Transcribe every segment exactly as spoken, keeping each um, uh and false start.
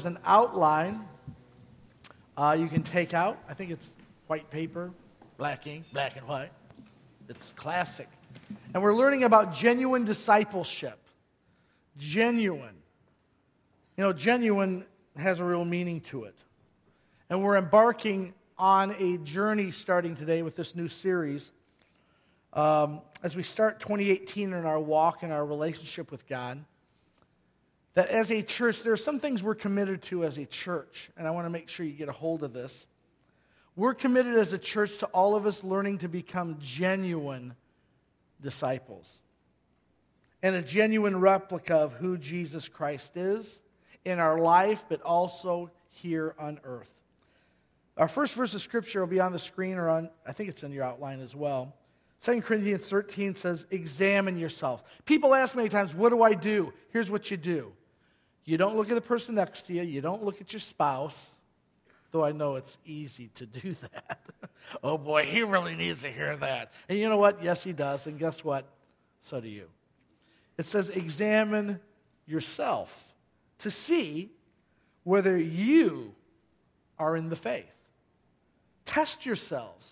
there's an outline uh, you can take out. I think it's white paper, black ink, black and white. It's classic. And we're learning about genuine discipleship. Genuine. You know, genuine has a real meaning to it. And we're embarking on a journey starting today with this new series. Um, as we start twenty eighteen in our walk and our relationship with God, that as a church, there are some things we're committed to as a church, and I want to make sure you get a hold of this. We're committed as a church to all of us learning to become genuine disciples and a genuine replica of who Jesus Christ is in our life, but also here on earth. Our first verse of Scripture will be on the screen, or on, I think it's in your outline as well. Second Corinthians thirteen says, examine yourselves. People ask many times, what do I do? Here's what you do. You don't look at the person next to you. You don't look at your spouse, though I know it's easy to do that. Oh boy, he really needs to hear that. And you know what? Yes, he does. And guess what? So do you. It says, examine yourself to see whether you are in the faith. Test yourselves.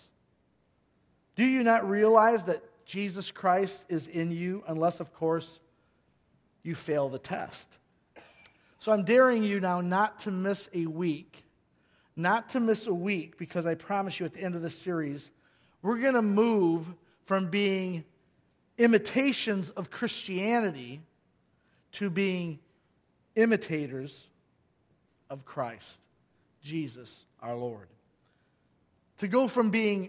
Do you not realize that Jesus Christ is in you, unless, of course, you fail the test? So I'm daring you now not to miss a week. Not to miss a week, because I promise you at the end of this series, we're going to move from being imitations of Christianity to being imitators of Christ, Jesus, our Lord. To go from being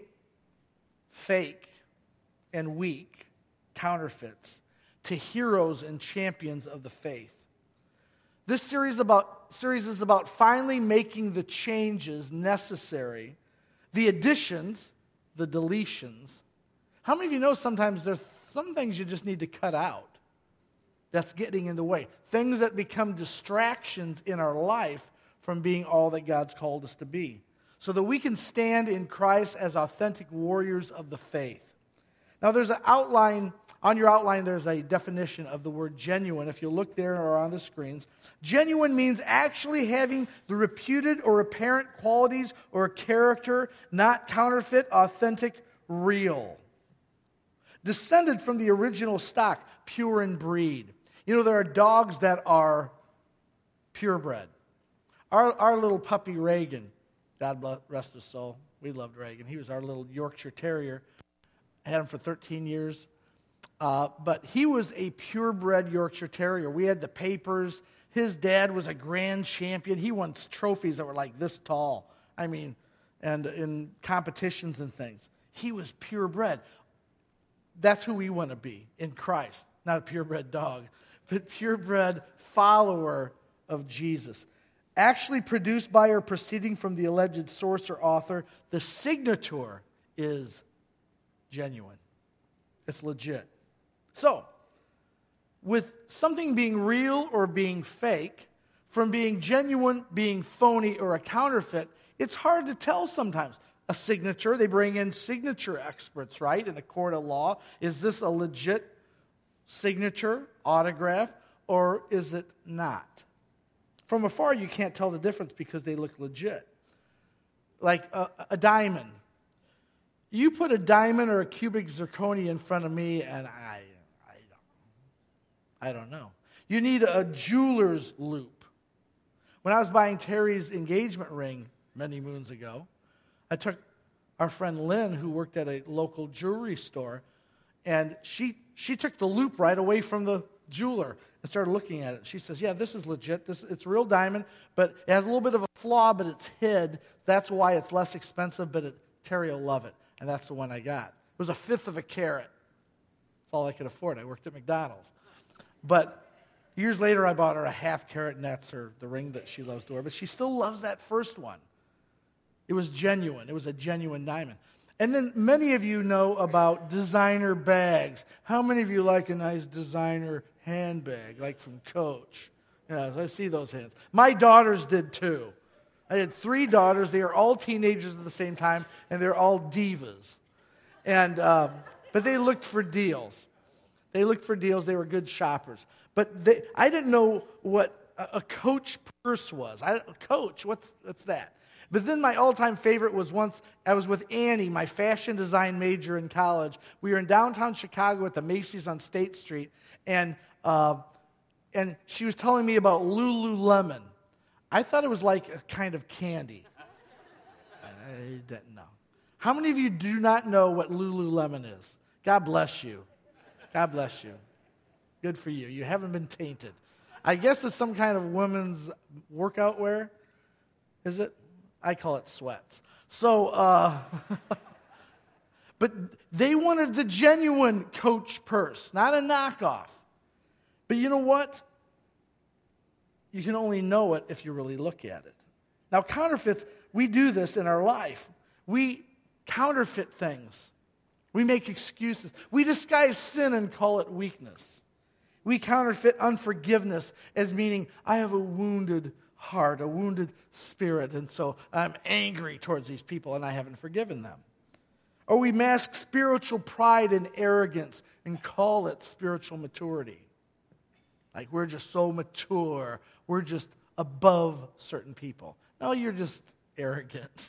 fake and weak, counterfeits, to heroes and champions of the faith. This series about series is about finally making the changes necessary, the additions, the deletions. How many of you know sometimes there's some things you just need to cut out that's getting in the way? Things that become distractions in our life from being all that God's called us to be, so that we can stand in Christ as authentic warriors of the faith. Now there's an outline, on your outline there's a definition of the word genuine. If you look there or on the screens, genuine means actually having the reputed or apparent qualities or character, not counterfeit, authentic, real. Descended from the original stock, pure in breed. You know, there are dogs that are purebred. Our, our little puppy Reagan, God rest his soul, we loved Reagan. He was our little Yorkshire Terrier. I had him for thirteen years. Uh, but he was a purebred Yorkshire Terrier. We had the papers. His dad was a grand champion. He won trophies that were like this tall. I mean, and in competitions and things. He was purebred. That's who we want to be in Christ. Not a purebred dog, but purebred follower of Jesus. Actually produced by or proceeding from the alleged source or author, the signature is genuine. It's legit. So, with something being real or being fake, from being genuine, being phony, or a counterfeit, it's hard to tell sometimes. A signature, they bring in signature experts, right, in a court of law. Is this a legit signature, autograph, or is it not? From afar, you can't tell the difference because they look legit. Like a, a diamond. You put a diamond or a cubic zirconia in front of me, and I, I don't, I don't know. You need a jeweler's loop. When I was buying Terry's engagement ring many moons ago, I took our friend Lynn, who worked at a local jewelry store, and she she took the loop right away from the jeweler and started looking at it. She says, yeah, this is legit. This It's a real diamond, but it has a little bit of a flaw, but it's hid. That's why it's less expensive, but it, Terry will love it. And that's the one I got. It was a fifth of a carat. That's all I could afford. I worked at McDonald's. But years later, I bought her a half carat, and that's her, the ring that she loves to wear. But she still loves that first one. It was genuine. It was a genuine diamond. And then many of you know about designer bags. How many of you like a nice designer handbag, like from Coach? Yeah, I see those hands. My daughters did too. I had three daughters. They are all teenagers at the same time, and they're all divas. And um, but they looked for deals. They looked for deals. They were good shoppers. But they, I didn't know what a, a Coach purse was. I, a Coach, what's, what's that? But then my all-time favorite was once I was with Annie, my fashion design major in college. We were in downtown Chicago at the Macy's on State Street, and uh, and she was telling me about Lululemon. I thought it was like a kind of candy. I didn't know. How many of you do not know what Lululemon is? God bless you. God bless you. Good for you. You haven't been tainted. I guess it's some kind of women's workout wear. Is it? I call it sweats. So, uh, but they wanted the genuine Coach purse, not a knockoff. But you know what? You can only know it if you really look at it. Now, counterfeits, we do this in our life. We counterfeit things. We make excuses. We disguise sin and call it weakness. We counterfeit unforgiveness as meaning, I have a wounded heart, a wounded spirit, and so I'm angry towards these people and I haven't forgiven them. Or we mask spiritual pride and arrogance and call it spiritual maturity. Like we're just so mature, we're just above certain people. No, you're just arrogant.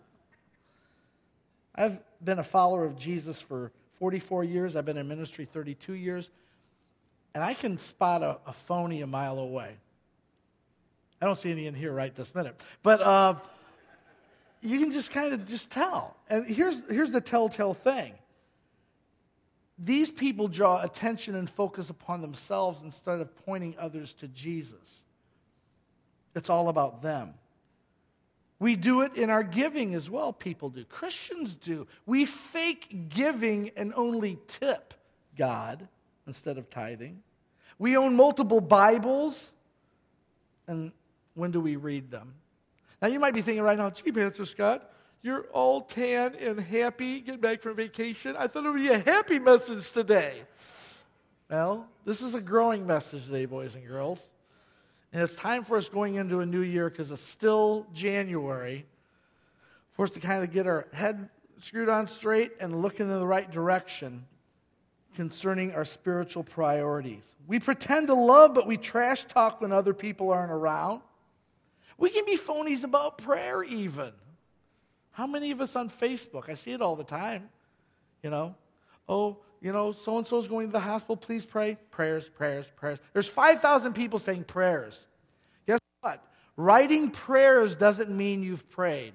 I've been a follower of Jesus for forty-four years. I've been in ministry thirty-two years. And I can spot a, a phony a mile away. I don't see any in here right this minute. But uh, you can just kind of just tell. And here's, here's the telltale thing. These people draw attention and focus upon themselves instead of pointing others to Jesus. It's all about them. We do it in our giving as well, people do. Christians do. We fake giving and only tip God instead of tithing. We own multiple Bibles, and when do we read them? Now, you might be thinking right now, gee, Pastor Scott, you're all tan and happy, getting back from vacation. I thought it would be a happy message today. Well, this is a growing message today, boys and girls. And it's time for us going into a new year because it's still January, for us to kind of get our head screwed on straight and look in the right direction concerning our spiritual priorities. We pretend to love, but we trash talk when other people aren't around. We can be phonies about prayer even. How many of us on Facebook? I see it all the time. You know, oh, you know, so-and-so's going to the hospital, please pray. Prayers, prayers, prayers. There's five thousand people saying prayers. Guess what? Writing prayers doesn't mean you've prayed.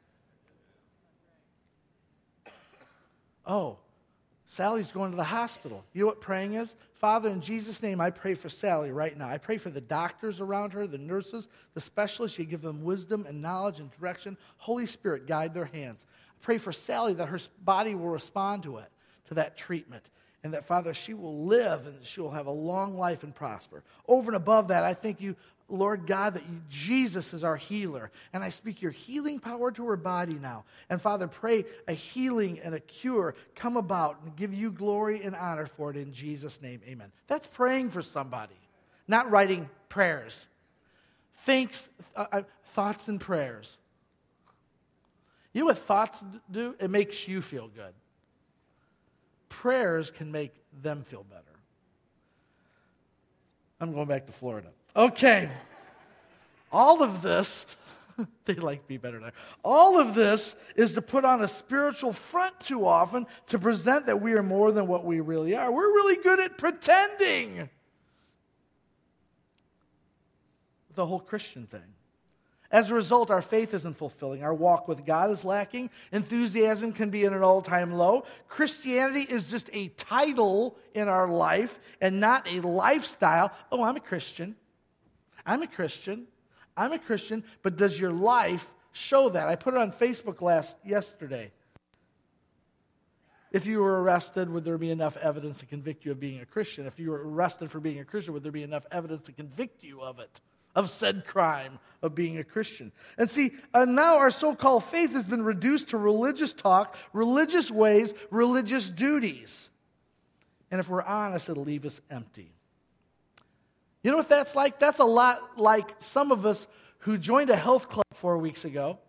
Oh, Sally's going to the hospital. You know what praying is? Father, in Jesus' name, I pray for Sally right now. I pray for the doctors around her, the nurses, the specialists. You give them wisdom and knowledge and direction. Holy Spirit, guide their hands. I pray for Sally that her body will respond to it, to that treatment. And that, Father, she will live and she will have a long life and prosper. Over and above that, I thank you, Lord God, that you, Jesus is our healer. And I speak your healing power to her body now. And Father, pray a healing and a cure come about and give you glory and honor for it in Jesus' name. Amen. That's praying for somebody, not writing prayers. Thanks, uh, thoughts and prayers. You know what thoughts do? It makes you feel good. Prayers can make them feel better. I'm going back to Florida. Okay. All of this, they like me better there. All of this is to put on a spiritual front too often to present that we are more than what we really are. We're really good at pretending. The whole Christian thing. As a result, our faith isn't fulfilling. Our walk with God is lacking. Enthusiasm can be at an all-time low. Christianity is just a title in our life and not a lifestyle. Oh, I'm a Christian. I'm a Christian. I'm a Christian. But does your life show that? I put it on Facebook last yesterday. If you were arrested, would there be enough evidence to convict you of being a Christian? If you were arrested for being a Christian, would there be enough evidence to convict you of it? Of said crime of being a Christian. And see, uh, now our so-called faith has been reduced to religious talk, religious ways, religious duties. And if we're honest, it'll leave us empty. You know what that's like? That's a lot like some of us who joined a health club four weeks ago.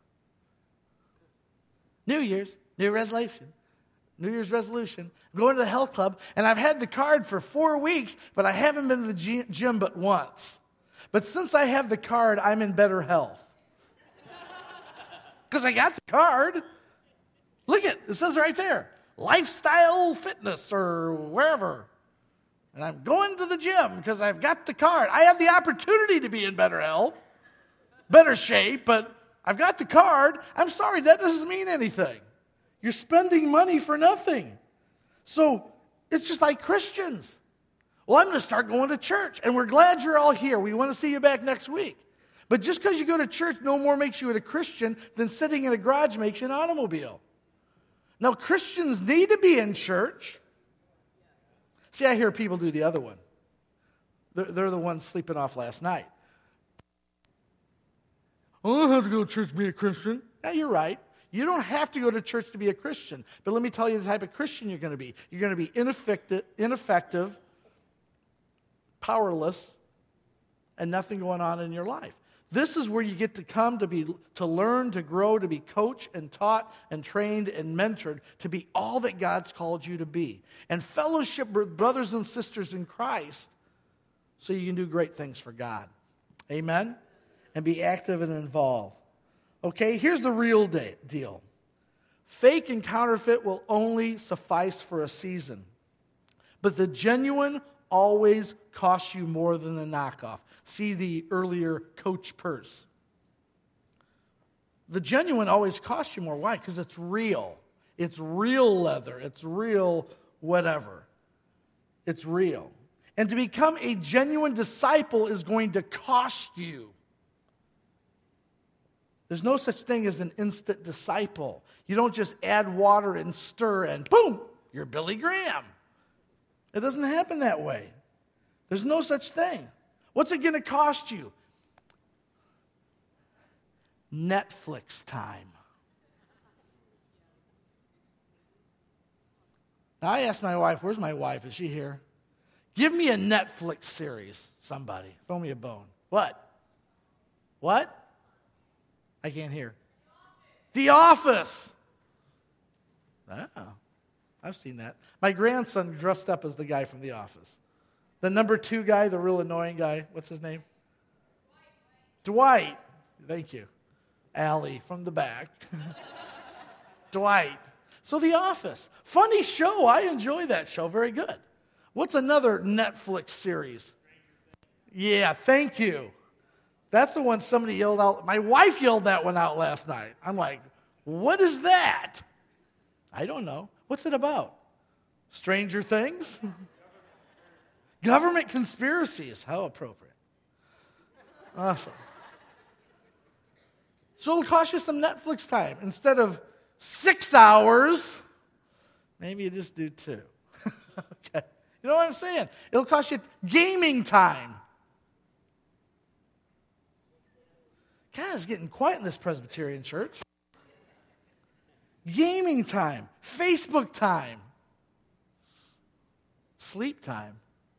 New Year's, New resolution. New Year's resolution. I'm going to the health club, and I've had the card for four weeks, but I haven't been to the gym but once. But since I have the card, I'm in better health. Because I got the card. Look at it. It says right there. Lifestyle Fitness or wherever. And I'm going to the gym because I've got the card. I have the opportunity to be in better health, better shape, but I've got the card. I'm sorry, that doesn't mean anything. You're spending money for nothing. So it's just like Christians. Well, I'm going to start going to church, and we're glad you're all here. We want to see you back next week. But just because you go to church no more makes you a Christian than sitting in a garage makes you an automobile. Now, Christians need to be in church. See, I hear people do the other one. They're, they're the ones sleeping off last night. Oh, I don't have to go to church to be a Christian. Yeah, you're right. You don't have to go to church to be a Christian. But let me tell you the type of Christian you're going to be. You're going to be ineffective, ineffective, powerless, and nothing going on in your life. This is where you get to come to be, to learn, to grow, to be coached and taught and trained and mentored to be all that God's called you to be. And fellowship with brothers and sisters in Christ so you can do great things for God. Amen? And be active and involved. Okay, here's the real de- deal. Fake and counterfeit will only suffice for a season. But the genuine always costs you more than the knockoff. See the earlier Coach purse. The genuine always costs you more. Why? Because it's real. It's real leather. It's real whatever. It's real. And to become a genuine disciple is going to cost you. There's no such thing as an instant disciple. You don't just add water and stir and boom, you're Billy Graham. It doesn't happen that way. There's no such thing. What's it going to cost you? Netflix time. Now, I asked my wife, where's my wife? Is she here? Give me a Netflix series, somebody. Throw me a bone. What? What? I can't hear. The Office. Oh, I've seen that. My grandson dressed up as the guy from The Office. The number two guy, the real annoying guy. What's his name? Dwight. Dwight. Thank you. Allie from the back. Dwight. So The Office. Funny show. I enjoy that show. Very good. What's another Netflix series? Yeah, thank you. That's the one somebody yelled out. My wife yelled that one out last night. I'm like, what is that? I don't know. What's it about? Stranger Things? Government conspiracies. How appropriate. Awesome. So it'll cost you some Netflix time. Instead of six hours, maybe you just do two. Okay. You know what I'm saying? It'll cost you gaming time. God, it's getting quiet in this Presbyterian church. Gaming time. Facebook time. Sleep time.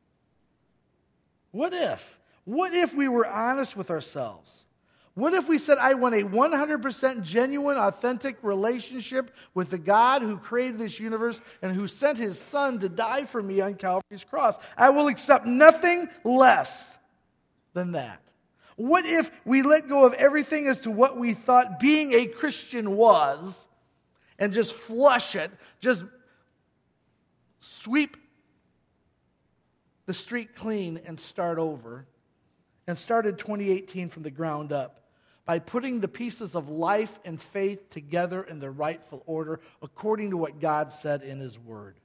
What if? What if we were honest with ourselves? What if we said, I want a one hundred percent genuine, authentic relationship with the God who created this universe and who sent his son to die for me on Calvary's cross? I will accept nothing less than that. What if we let go of everything as to what we thought being a Christian was and just flush it, just sweep the street clean and start over, and started twenty eighteen from the ground up by putting the pieces of life and faith together in their rightful order according to what God said in his word.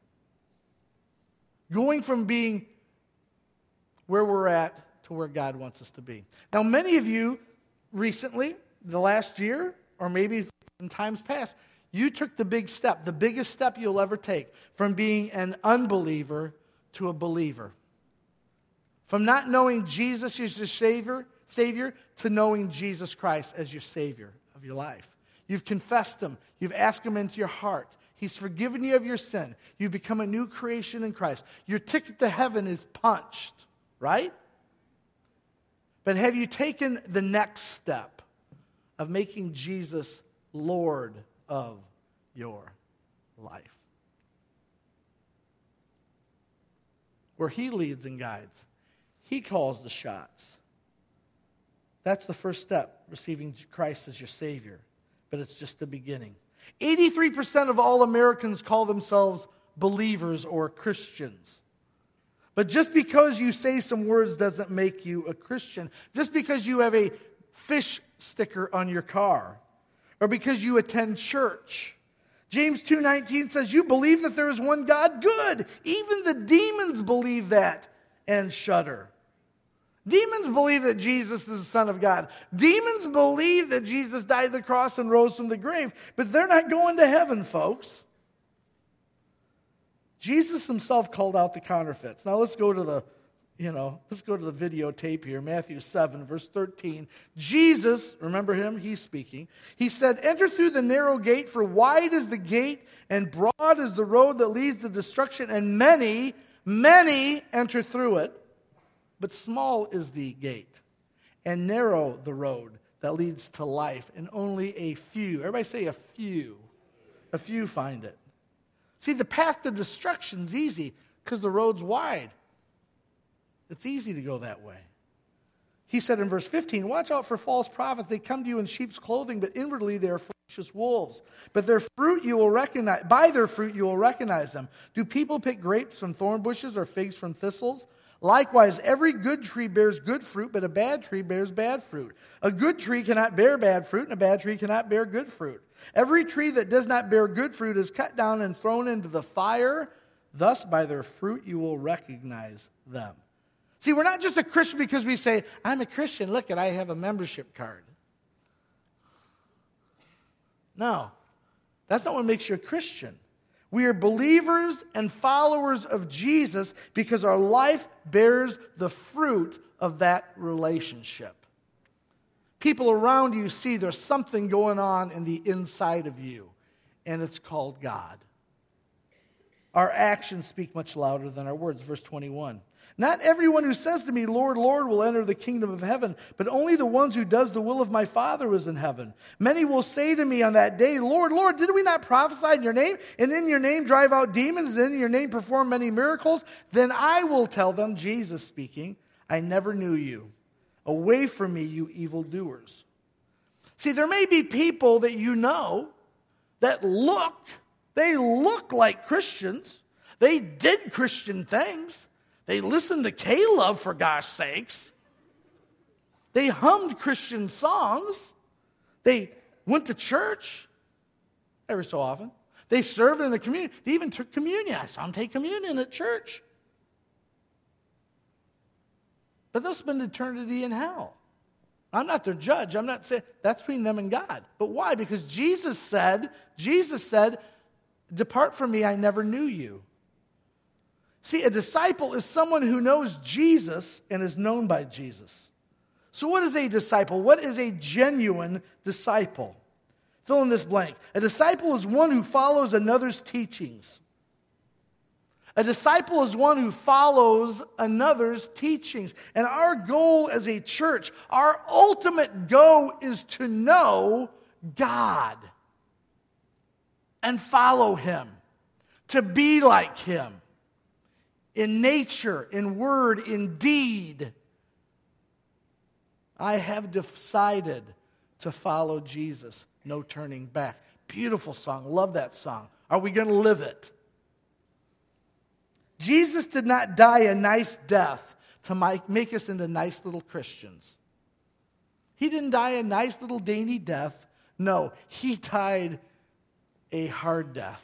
Going from being where we're at to where God wants us to be. Now, many of you recently, the last year, or maybe in times past, you took the big step, the biggest step you'll ever take, from being an unbeliever to a believer. From not knowing Jesus as your Savior, Savior to knowing Jesus Christ as your Savior of your life. You've confessed him. You've asked him into your heart. He's forgiven you of your sin. You've become a new creation in Christ. Your ticket to heaven is punched, right? But have you taken the next step of making Jesus Lord of your life? Where he leads and guides. He calls the shots. That's the first step, receiving Christ as your Savior. But it's just the beginning. eighty-three percent of all Americans call themselves believers or Christians. But just because you say some words doesn't make you a Christian. Just because you have a fish sticker on your car, or because you attend church. James two nineteen says, you believe that there is one God? Good. Even the demons believe that and shudder. Demons believe that Jesus is the Son of God. Demons believe that Jesus died on the cross and rose from the grave, but they're not going to heaven, folks. Jesus himself called out the counterfeits. Now let's go to the, you know, let's go to the videotape here. Matthew seven, verse thirteen. Jesus, remember him? He's speaking. He said, enter through the narrow gate, for wide is the gate and broad is the road that leads to destruction, and many, many enter through it. But small is the gate, and narrow the road that leads to life, and only a few, everybody say a few, a few find it. See, the path to destruction's easy because the road's wide. It's easy to go that way. He said in verse fifteen, watch out for false prophets. They come to you in sheep's clothing, but inwardly they are ferocious wolves. But their fruit you will recognize, by their fruit you will recognize them. Do people pick grapes from thorn bushes or figs from thistles? Likewise, every good tree bears good fruit, but a bad tree bears bad fruit. A good tree cannot bear bad fruit, and a bad tree cannot bear good fruit. Every tree that does not bear good fruit is cut down and thrown into the fire. Thus, by their fruit you will recognize them. See, we're not just a Christian because we say, I'm a Christian, look at, I have a membership card. No, that's not what makes you a Christian. We are believers and followers of Jesus because our life bears the fruit of that relationship. People around you see there's something going on in the inside of you, and it's called God. Our actions speak much louder than our words. Verse twenty-one. Not everyone who says to me, Lord, Lord, will enter the kingdom of heaven, but only the ones who does the will of my Father who is in heaven. Many will say to me on that day, Lord, Lord, did we not prophesy in your name, and in your name drive out demons, and in your name perform many miracles? Then I will tell them, Jesus speaking, I never knew you. Away from me, you evildoers. See, there may be people that you know that look, they look like Christians. They did Christian things. They listened to K-Love, for gosh sakes. They hummed Christian songs. They went to church every so often. They served in the community. They even took communion. I saw them take communion at church. But they'll spend eternity in hell. I'm not their judge. I'm not saying that's between them and God. But why? Because Jesus said, Jesus said, depart from me, I never knew you. See, a disciple is someone who knows Jesus and is known by Jesus. So what is a disciple? What is a genuine disciple? Fill in this blank. A disciple is one who follows another's teachings. A disciple is one who follows another's teachings. And our goal as a church, our ultimate goal is to know God and follow Him, to be like Him. In nature, in word, in deed. I have decided to follow Jesus. No turning back. Beautiful song. Love that song. Are we going to live it? Jesus did not die a nice death to make us into nice little Christians. He didn't die a nice little dainty death. No, He died a hard death.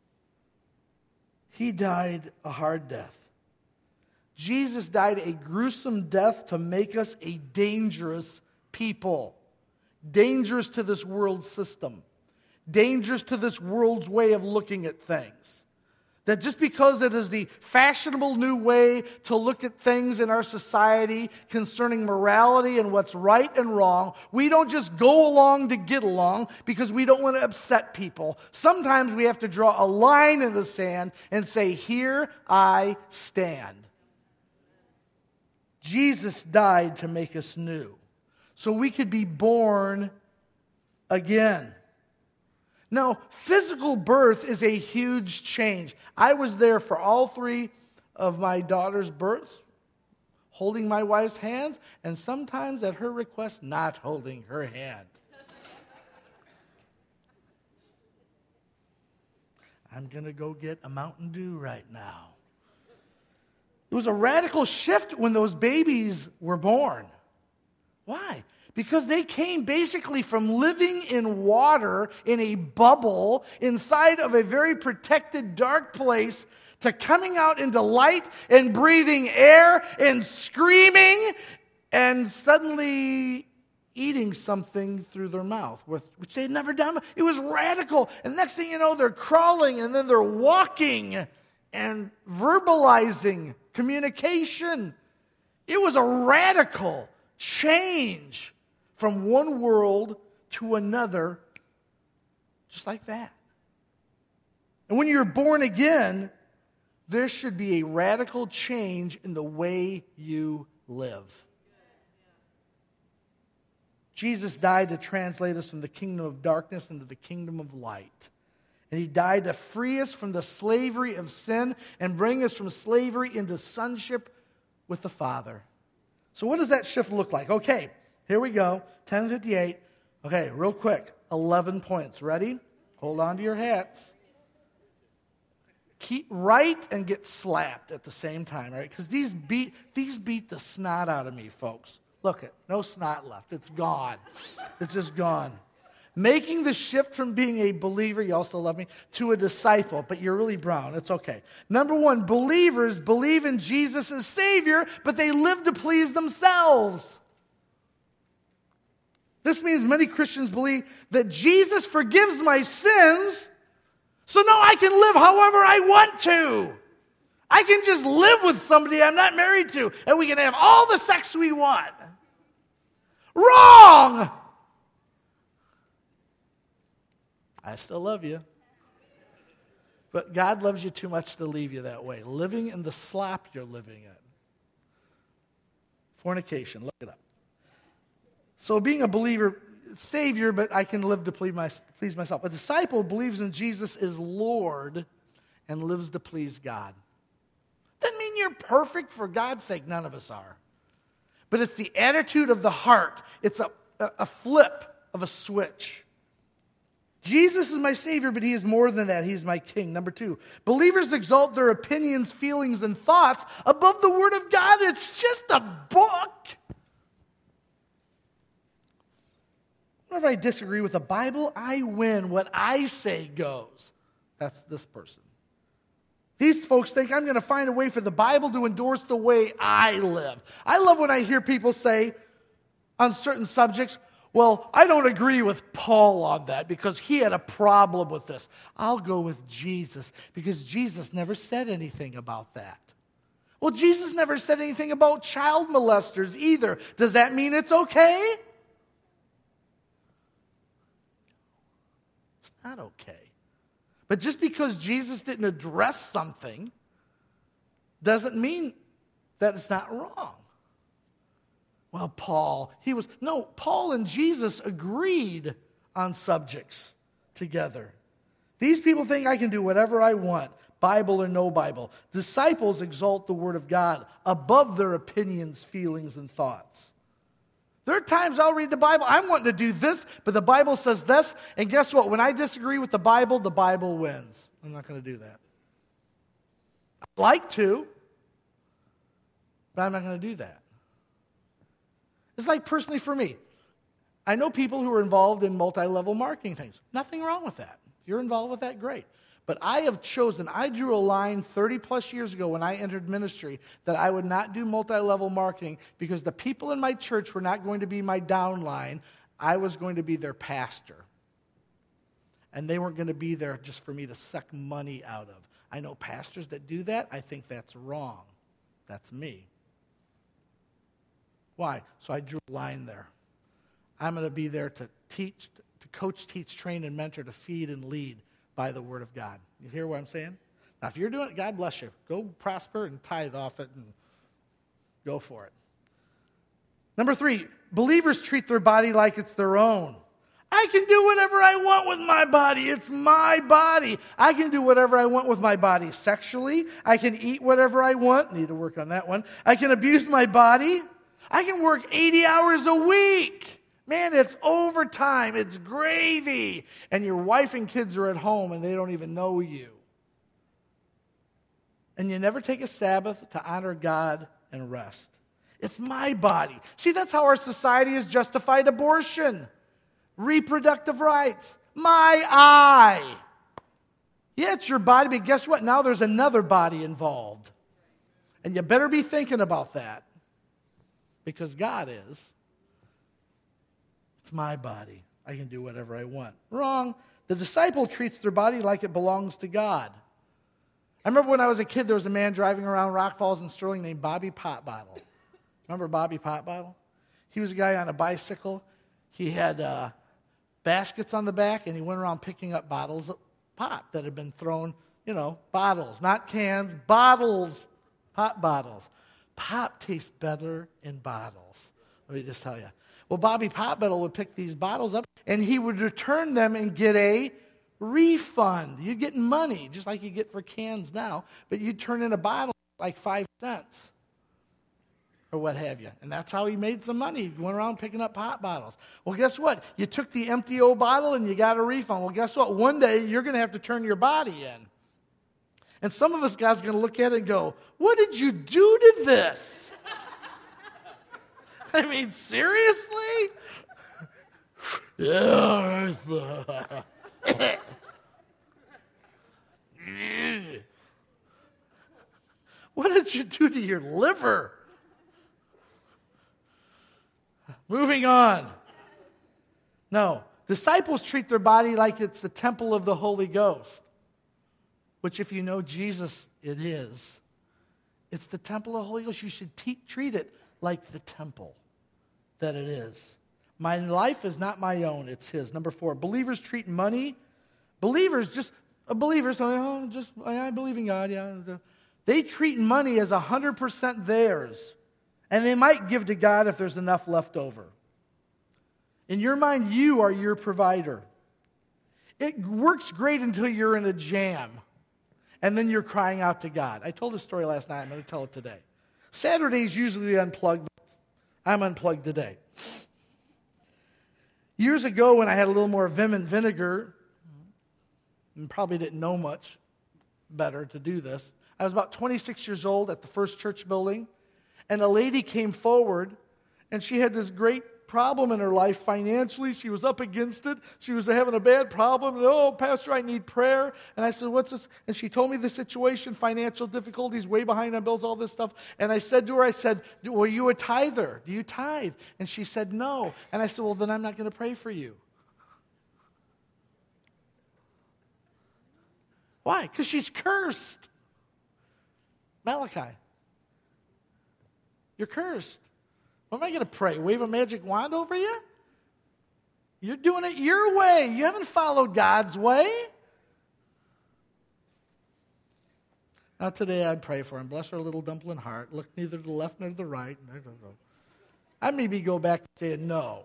He died a hard death. Jesus died a gruesome death to make us a dangerous people. Dangerous to this world's system. Dangerous to this world's way of looking at things. That just because it is the fashionable new way to look at things in our society concerning morality and what's right and wrong, we don't just go along to get along because we don't want to upset people. Sometimes we have to draw a line in the sand and say, here I stand. Jesus died to make us new, so we could be born again. Now, physical birth is a huge change. I was there for all three of my daughter's births. holding my wife's hands, and sometimes at her request, not holding her hand. I'm going to go get a Mountain Dew right now. It was a radical shift when those babies were born. Why? Because they came basically from living in water, in a bubble, inside of a very protected, dark place, to coming out into light and breathing air and screaming and suddenly eating something through their mouth, which they had never done. It was radical. And next thing you know, they're crawling and then they're walking and verbalizing communication. It was a radical change from one world to another, just like that. And when you're born again, there should be a radical change in the way you live. Jesus died to translate us from the kingdom of darkness into the kingdom of light. And he died to free us from the slavery of sin and bring us from slavery into sonship with the Father. So what does that shift look like? Okay, here we go. ten fifty-eight. Okay, real quick. eleven points. Ready? Hold on to your hats. Keep right and get slapped at the same time, right? Because these beat these beat the snot out of me, folks. Look it, no snot left. It's gone. It's just gone. Making the shift from being a believer, you all still love me, to a disciple, but you're really brown. It's okay. Number one, believers believe in Jesus as Savior, but they live to please themselves. This means many Christians believe that Jesus forgives my sins, so now I can live however I want to. I can just live with somebody I'm not married to, and we can have all the sex we want. Wrong! I still love you. But God loves you too much to leave you that way. Living in the slop you're living in. Fornication, look it up. So being a believer, Savior, but I can live to please, my, please myself. A disciple believes in Jesus as Lord and lives to please God. Doesn't mean you're perfect, for God's sake. None of us are. But it's the attitude of the heart. It's a, a, a flip of a switch. Jesus is my Savior, but He is more than that. He is my King. Number two, believers exalt their opinions, feelings, and thoughts above the Word of God. It's just a book. Whenever I disagree with the Bible, I win. What I say goes. That's this person. These folks think I'm going to find a way for the Bible to endorse the way I live. I love when I hear people say on certain subjects, well, I don't agree with Paul on that because he had a problem with this. I'll go with Jesus because Jesus never said anything about that. Well, Jesus never said anything about child molesters either. Does that mean it's okay? It's not okay. But just because Jesus didn't address something doesn't mean that it's not wrong. Well, Paul, he was, no, Paul and Jesus agreed on subjects together. These people think I can do whatever I want, Bible or no Bible. Disciples exalt the Word of God above their opinions, feelings, and thoughts. There are times I'll read the Bible, I'm wanting to do this, but the Bible says this, and guess what? When I disagree with the Bible, the Bible wins. I'm not going to do that. I'd like to, but I'm not going to do that. It's like personally for me. I know people who are involved in multi-level marketing things. Nothing wrong with that. If you're involved with that, great. But I have chosen, I drew a line thirty plus years ago when I entered ministry that I would not do multi-level marketing because the people in my church were not going to be my downline. I was going to be their pastor. And they weren't going to be there just for me to suck money out of. I know pastors that do that. I think that's wrong. That's me. Why? So I drew a line there. I'm going to be there to teach, to coach, teach, train, and mentor, to feed and lead by the Word of God. You hear what I'm saying? Now, if you're doing it, God bless you. Go prosper and tithe off it and go for it. Number three, believers treat their body like it's their own. I can do whatever I want with my body. It's my body. I can do whatever I want with my body sexually. I can eat whatever I want. Need to work on that one. I can abuse my body. I can work eighty hours a week. Man, it's overtime. It's gravy. And your wife and kids are at home and they don't even know you. And you never take a Sabbath to honor God and rest. It's my body. See, that's how our society has justified abortion. Reproductive rights. My eye. Yeah, it's your body, but guess what? Now there's another body involved. And you better be thinking about that. Because God is. It's my body. I can do whatever I want. Wrong. The disciple treats their body like it belongs to God. I remember when I was a kid, there was a man driving around Rock Falls and Sterling named Bobby Potbottle. Remember Bobby Potbottle? He was a guy on a bicycle. He had uh, baskets on the back, and he went around picking up bottles of pop that had been thrown, you know, bottles, not cans, bottles, pop bottles. Pop tastes better in bottles. Let me just tell you. Well, Bobby Potbottle would pick these bottles up, and he would return them and get a refund. You'd get money, just like you get for cans now, but you'd turn in a bottle like five cents or what have you. And that's how he made some money. He went around picking up pop bottles. Well, guess what? You took the empty old bottle and you got a refund. Well, guess what? One day you're going to have to turn your body in. And some of us guys are going to look at it and go, what did you do to this? I mean, seriously? Yeah, Arthur. What did you do to your liver? Moving on. No, disciples treat their body like it's the temple of the Holy Ghost, which if you know Jesus, it is. It's the temple of the Holy Ghost. You should te- treat it like the temple that it is. My life is not my own, it's His. Number four, believers treat money. Believers, just a believer, so oh, just I believe in God, yeah. They treat money as one hundred percent theirs. And they might give to God if there's enough left over. In your mind, you are your provider. It works great until you're in a jam. And then you're crying out to God. I told this story last night. I'm going to tell it today. Saturday's usually unplugged. I'm unplugged today. Years ago when I had a little more vim and vinegar, and probably didn't know much better to do this, I was about twenty-six years old at the First Church building. And a lady came forward, and she had this great problem in her life financially. She was up against it. She was having a bad problem. And, oh, Pastor, I need prayer. And I said, what's this? And she told me the situation, financial difficulties, way behind on bills, all this stuff. And I said to her, I said, were you a tither? Do you tithe? And she said, no. And I said, well, then I'm not going to pray for you. Why? Because she's cursed. Malachi. You're cursed. What am I going to pray? Wave a magic wand over you? You're doing it your way. You haven't followed God's way. Now today I'd pray for him. Bless her little dumpling heart. Look neither to the left nor to the right. I maybe go back and say no.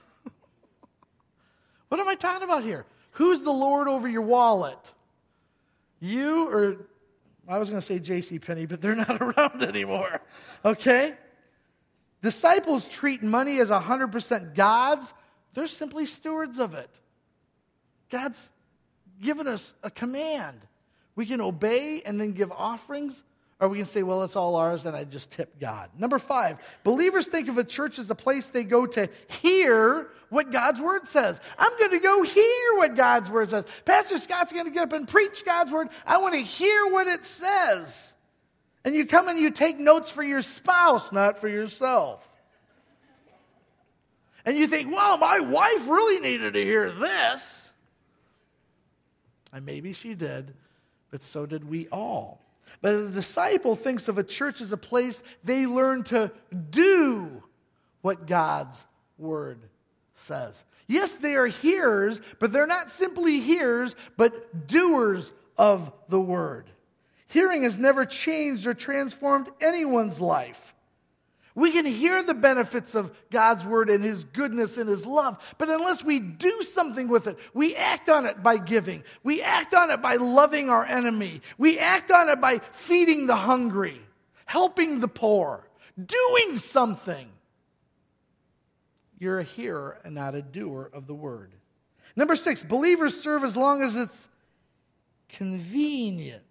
What am I talking about here? Who's the Lord over your wallet? You or, I was going to say JCPenney, but they're not around anymore. Okay? Disciples treat money as one hundred percent God's. They're simply stewards of it. God's given us a command. We can obey and then give offerings, or we can say, well, it's all ours, and I just tip God. Number five, believers think of a church as a place they go to hear what God's Word says. I'm going to go hear what God's Word says. Pastor Scott's going to get up and preach God's Word. I want to hear what it says. And you come and you take notes for your spouse, not for yourself. And you think, wow, my wife really needed to hear this. And maybe she did, but so did we all. But a disciple thinks of a church as a place they learn to do what God's Word says. Yes, they are hearers, but they're not simply hearers, but doers of the Word. Hearing has never changed or transformed anyone's life. We can hear the benefits of God's word and his goodness and his love, but unless we do something with it, we act on it by giving. We act on it by loving our enemy. We act on it by feeding the hungry, helping the poor, doing something. You're a hearer and not a doer of the word. Number six, believers serve as long as it's convenient.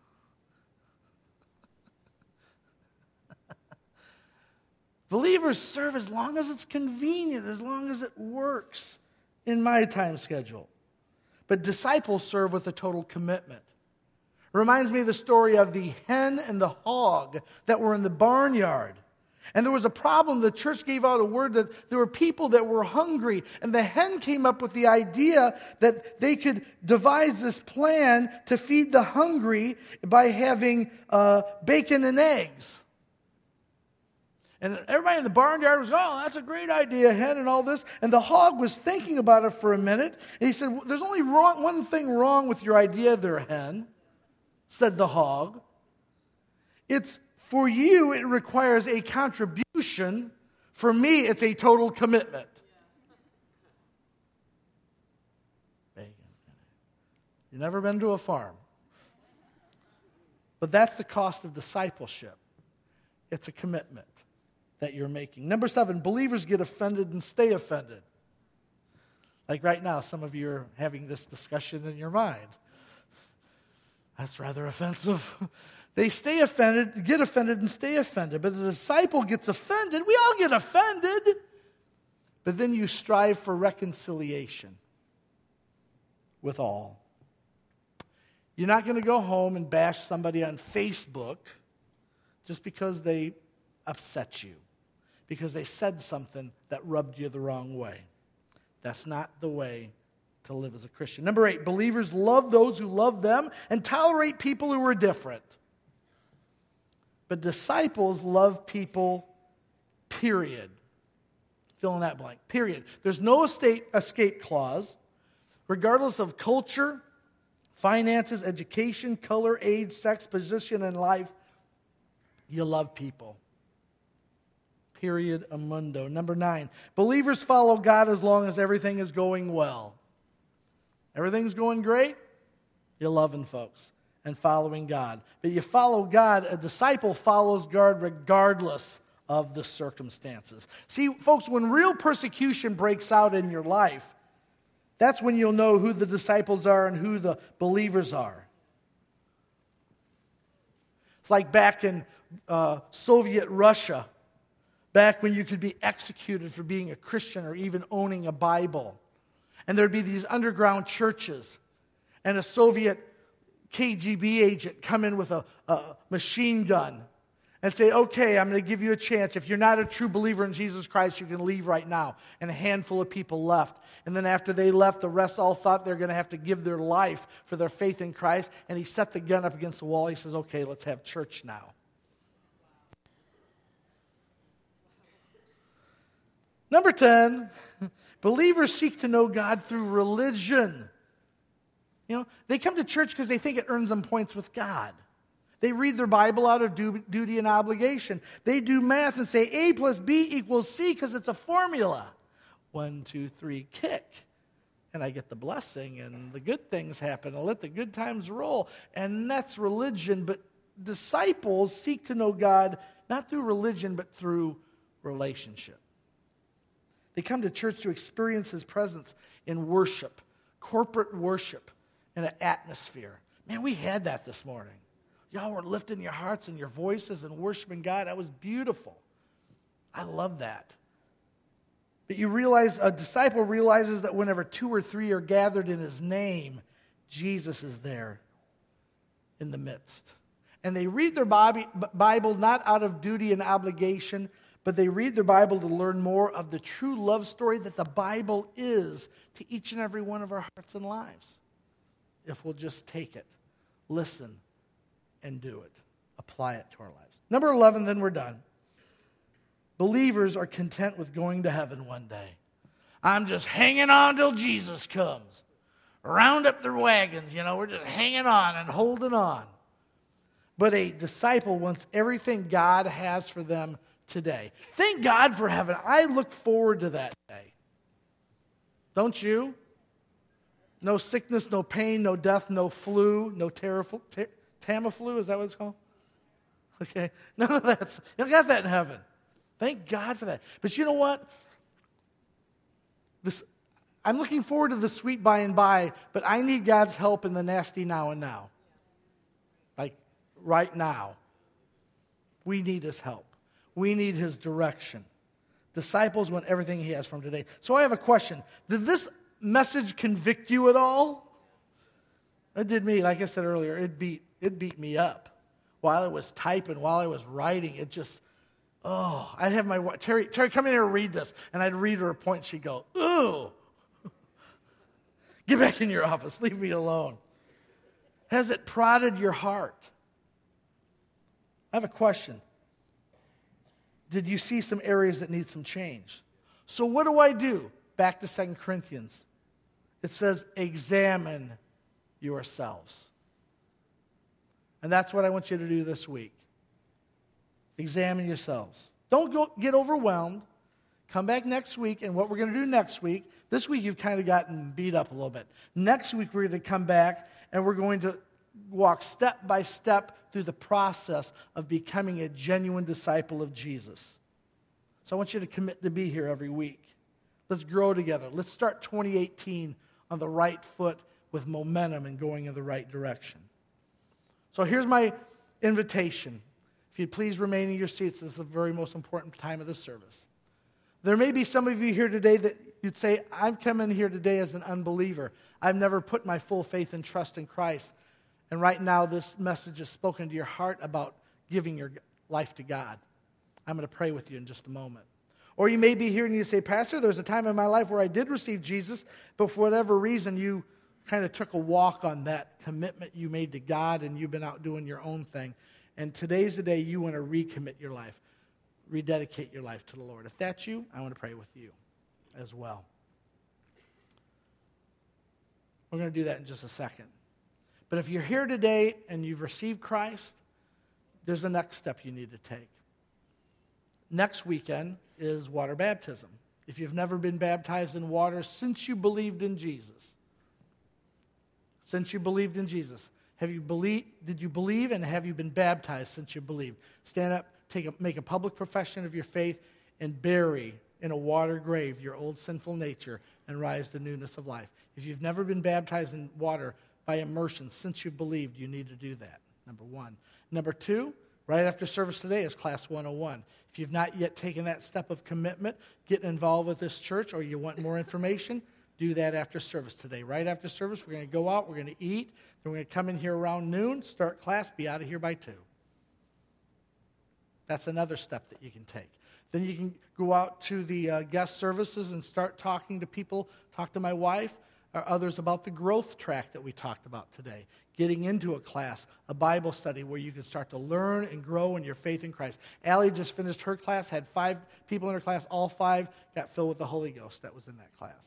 Believers serve as long as it's convenient, as long as it works in my time schedule. But disciples serve with a total commitment. It reminds me of the story of the hen and the hog that were in the barnyard. And there was a problem. The church gave out a word that there were people that were hungry. And the hen came up with the idea that they could devise this plan to feed the hungry by having uh, bacon and eggs. And everybody in the barnyard was, oh, that's a great idea, hen, and all this. And the hog was thinking about it for a minute. And he said, well, there's only wrong, one thing wrong with your idea there, hen, said the hog. It's for you, it requires a contribution. For me, it's a total commitment. Bacon. You've never been to a farm. But that's the cost of discipleship. It's a commitment that you're making. Number seven, believers get offended and stay offended. Like right now, some of you are having this discussion in your mind. That's rather offensive. They stay offended, get offended, and stay offended. But the disciple gets offended. We all get offended. But then you strive for reconciliation with all. You're not going to go home and bash somebody on Facebook just because they upset you, because they said something that rubbed you the wrong way. That's not the way to live as a Christian. Number eight, believers love those who love them and tolerate people who are different. But disciples love people, period. Fill in that blank, period. There's no escape, escape clause. Regardless of culture, finances, education, color, age, sex, position in life, you love people. Period, amundo. Number nine, believers follow God as long as everything is going well. Everything's going great, you're loving folks and following God. But you follow God, a disciple follows God regardless of the circumstances. See, folks, when real persecution breaks out in your life, that's when you'll know who the disciples are and who the believers are. It's like back in uh, Soviet Russia, back when you could be executed for being a Christian or even owning a Bible. And there'd be these underground churches. And a Soviet K G B agent come in with a, a machine gun and say, okay, I'm going to give you a chance. If you're not a true believer in Jesus Christ, you can leave right now. And a handful of people left. And then after they left, the rest all thought they're going to have to give their life for their faith in Christ. And he set the gun up against the wall. He says, okay, let's have church now. Number ten, believers seek to know God through religion. You know, they come to church because they think it earns them points with God. They read their Bible out of duty and obligation. They do math and say A plus B equals C because it's a formula. One, two, three, kick. And I get the blessing and the good things happen. I let the good times roll. And that's religion. But disciples seek to know God not through religion but through relationship. They come to church to experience His presence in worship, corporate worship, in an atmosphere. Man, we had that this morning. Y'all were lifting your hearts and your voices and worshiping God. That was beautiful. I love that. But you realize, a disciple realizes that whenever two or three are gathered in His name, Jesus is there in the midst. And they read their Bible not out of duty and obligation, but they read their Bible to learn more of the true love story that the Bible is to each and every one of our hearts and lives. If we'll just take it, listen, and do it. Apply it to our lives. Number eleven, then we're done. Believers are content with going to heaven one day. I'm just hanging on till Jesus comes. Round up their wagons, you know, we're just hanging on and holding on. But a disciple wants everything God has for them today. Thank God for heaven. I look forward to that day. Don't you? No sickness, no pain, no death, no flu, no terraflu, ter- Tamiflu, is that what it's called? Okay, none of that's, you don't got that in heaven. Thank God for that. But you know what? This, I'm looking forward to the sweet by and by, but I need God's help in the nasty now and now. Like right now. We need His help. We need His direction. Disciples want everything He has from today. So I have a question. Did this message convict you at all? It did me. Like I said earlier, it beat it beat me up. While I was typing, while I was writing, it just, oh, I'd have my, Terry, Terry, come in here and read this. And I'd read her a point, she'd go, ooh. Get back in your office, leave me alone. Has it prodded your heart? I have a question. Did you see some areas that need some change? So what do I do? Back to Second Corinthians. It says, examine yourselves. And that's what I want you to do this week. Examine yourselves. Don't go, get overwhelmed. Come back next week, and what we're going to do next week, this week you've kind of gotten beat up a little bit. Next week we're going to come back, and we're going to walk step by step through the process of becoming a genuine disciple of Jesus. So I want you to commit to be here every week. Let's grow together. Let's start twenty eighteen on the right foot with momentum and going in the right direction. So here's my invitation. If you'd please remain in your seats, this is the very most important time of the service. There may be some of you here today that you'd say, I've come in here today as an unbeliever. I've never put my full faith and trust in Christ. And right now this message is spoken to your heart about giving your life to God. I'm going to pray with you in just a moment. Or you may be here and you say, Pastor, there was a time in my life where I did receive Jesus, but for whatever reason you kind of took a walk on that commitment you made to God and you've been out doing your own thing. And today's the day you want to recommit your life, rededicate your life to the Lord. If that's you, I want to pray with you as well. We're going to do that in just a second. But if you're here today and you've received Christ, there's the next step you need to take. Next weekend is water baptism. If you've never been baptized in water since you believed in Jesus, since you believed in Jesus, have you believed? Did you believe and have you been baptized since you believed? Stand up, take a, make a public profession of your faith, and bury in a water grave your old sinful nature and rise to newness of life. If you've never been baptized in water by immersion since you believed, you need to do that, number one. Number two, right after service today is Class one oh one. If you've not yet taken that step of commitment, get involved with this church, or you want more information, do that after service today. Right after service, we're going to go out, we're going to eat, then we're going to come in here around noon, start class, be out of here by two. That's another step that you can take. Then you can go out to the uh, guest services and start talking to people, talk to my wife or others about the growth track that we talked about today. Getting into a class, a Bible study where you can start to learn and grow in your faith in Christ. Allie just finished her class, had five people in her class, all five got filled with the Holy Ghost that was in that class.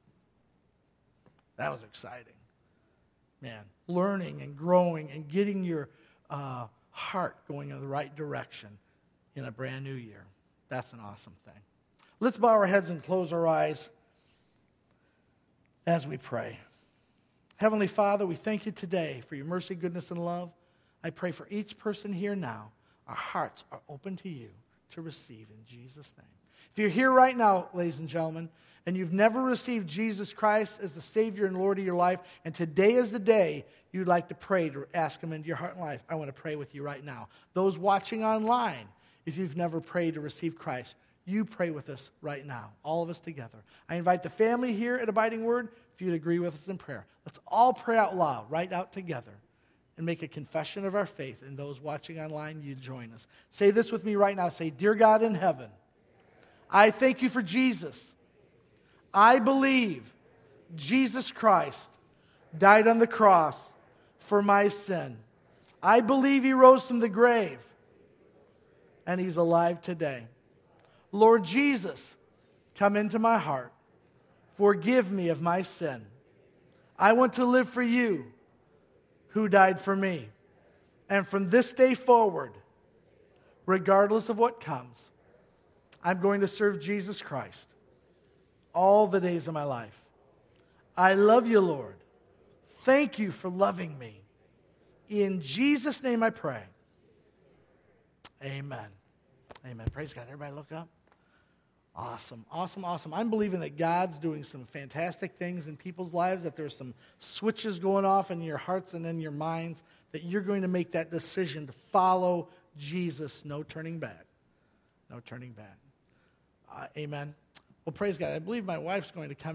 That was exciting. Man, learning and growing and getting your uh, heart going in the right direction in a brand new year. That's an awesome thing. Let's bow our heads and close our eyes as we pray. Heavenly Father, we thank you today for your mercy, goodness, and love. I pray for each person here now. Our hearts are open to you to receive in Jesus' name. If you're here right now, ladies and gentlemen, and you've never received Jesus Christ as the Savior and Lord of your life, and today is the day you'd like to pray to ask Him into your heart and life, I want to pray with you right now. Those watching online, if you've never prayed to receive Christ, you pray with us right now, all of us together. I invite the family here at Abiding Word, if you'd agree with us in prayer. Let's all pray out loud, right out together, and make a confession of our faith. And those watching online, you join us. Say this with me right now. Say, Dear God in heaven, I thank you for Jesus. I believe Jesus Christ died on the cross for my sin. I believe He rose from the grave, and He's alive today. Lord Jesus, come into my heart. Forgive me of my sin. I want to live for you, who died for me. And from this day forward, regardless of what comes, I'm going to serve Jesus Christ all the days of my life. I love you, Lord. Thank you for loving me. In Jesus' name I pray. Amen. Amen. Praise God. Everybody look up. Awesome, awesome, awesome. I'm believing that God's doing some fantastic things in people's lives, that there's some switches going off in your hearts and in your minds, that you're going to make that decision to follow Jesus. No turning back. No turning back. Uh, amen. Well, praise God. I believe my wife's going to come.